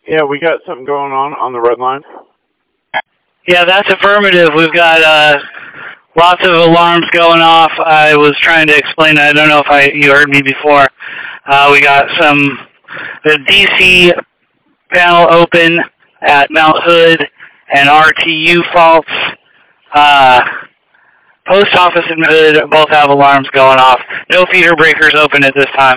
Yeah, we got something going on the red line. Yeah, that's affirmative. We've got lots of alarms going off. I was trying to explain. I don't know if you heard me before. We got the DC panel open at Mount Hood and RTU faults. Post office and Hood both have alarms going off. No feeder breakers open at this time.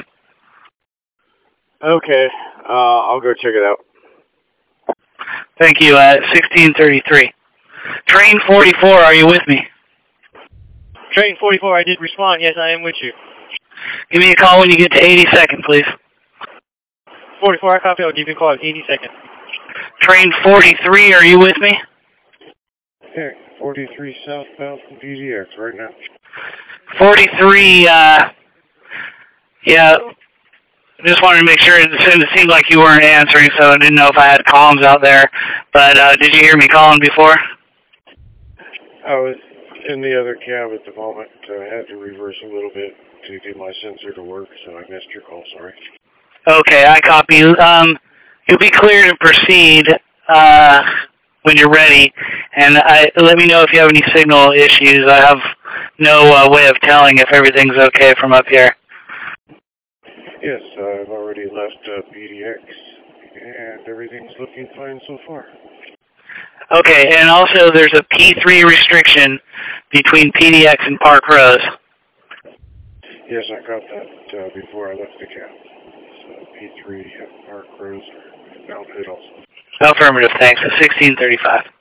Okay, I'll go check it out. Thank you. 1633. Train 44, are you with me? Train 44, I did respond. Yes, I am with you. Give me a call when you get to 82nd, please. 44, I copy. I'll give you a call in 80 seconds. Train 43, are you with me? Yeah, 43 southbound from PDX right now. 43, yeah, just wanted to make sure. It seemed like you weren't answering, so I didn't know if I had comms out there. But did you hear me calling before? I was in the other cab at the moment. I had to reverse a little bit to get my sensor to work, so I missed your call, sorry. Okay, I copy you. You'll be clear to proceed when you're ready, and let me know if you have any signal issues. I have no way of telling if everything's okay from up here. Yes, I've already left PDX, and everything's looking fine so far. Okay, and also there's a P3 restriction between PDX and Park Rose. Yes, I got that before I left the cab. So P3 at Park Rose or Mount Hood also. Affirmative, thanks. 1635.